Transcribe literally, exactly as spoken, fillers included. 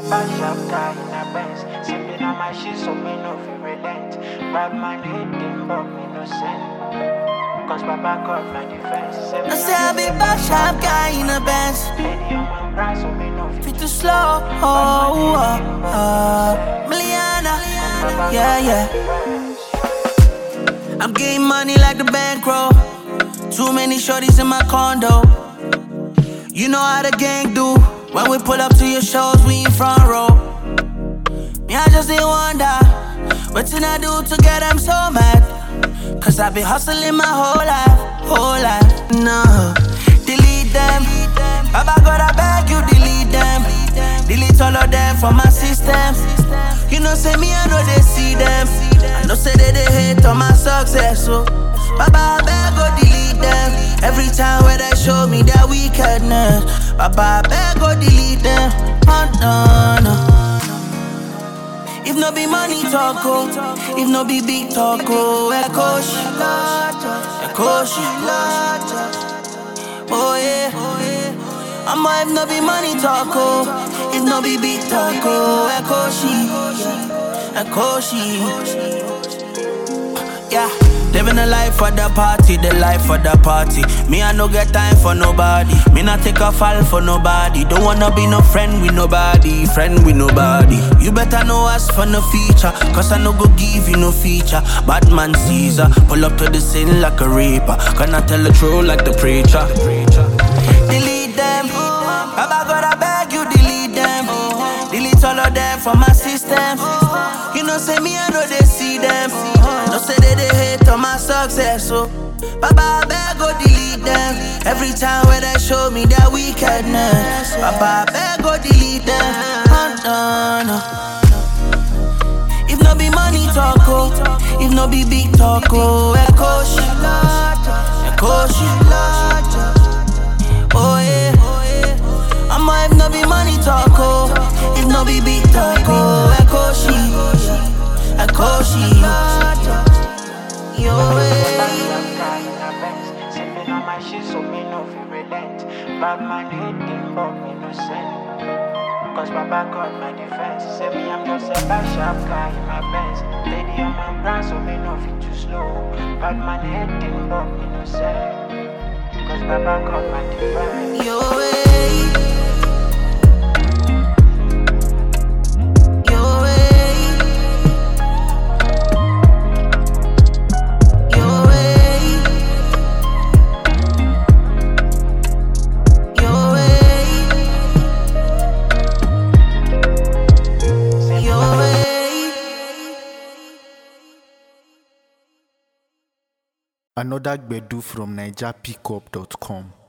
bash up guy in a Benz. Sipping on my shit so me no feel relent. Bad man hate him but me no send. Cause Papa got my defense. I say I be bash up guy in a Benz. Lady on my brand so me no feel Fit too slow, oh, oh, oh. Miliana, yeah, yeah. I'm getting money like the bankroll. Too many shorties in my condo. You know how the gang do. When we pull up to your shows, we in front row. Me, I just didn't wonder what can I do to get them so mad. Cause I been hustling my whole life, whole life. No, delete them. Baba God, I beg you, delete them. Delete all of them from my system. You know, say me, I know they see them. I know say they, they hate on my success. So, Baba, I beg go delete them. Every time where they show me their wickedness, Baba, I beg go delete them. Oh, no, no. If no be money talk, oh. If no be big talk, oh. Ekoshi, Ekoshi, oh yeah. I'ma if no be money talk, oh. If no be big talk, oh. Ekoshi, Ekoshi, yeah. Living a life for the party, the life for the party. Me, I no get time for nobody. Me not take a fall for nobody. Don't wanna be no friend with nobody, friend with nobody. You better know us for no feature, cause I no go give you no feature. Batman Caesar, pull up to the scene like a reaper. Gonna tell the truth like the preacher. Delete them, Baba God, I beg you, delete them. Delete all of them from my system. You know, say me, I know they see them. No say they, they hate on my success, so Baba, I beg go delete them. Every time where they show me their wickedness, Baba, I beg go delete them. Oh, no, no. If no be money talk, oh. If no be big talk, oh. Ekoshi, Ekoshi, oh yeah. I'ma if no be money talk, oh. If no be big talk, oh. Ekoshi, Ekoshi, yo way. Sipping on my shit so me no feel relent. Bad man hate him but me no send. Cause Papa got my defense. Say me I'm just a bad sharp guy in my Benz. Lady on my brand so me no feel too slow. Bad man hate him but me no send. Cause Papa got my defense. Yo way. Another Gbedu from Niger Pickup dot com.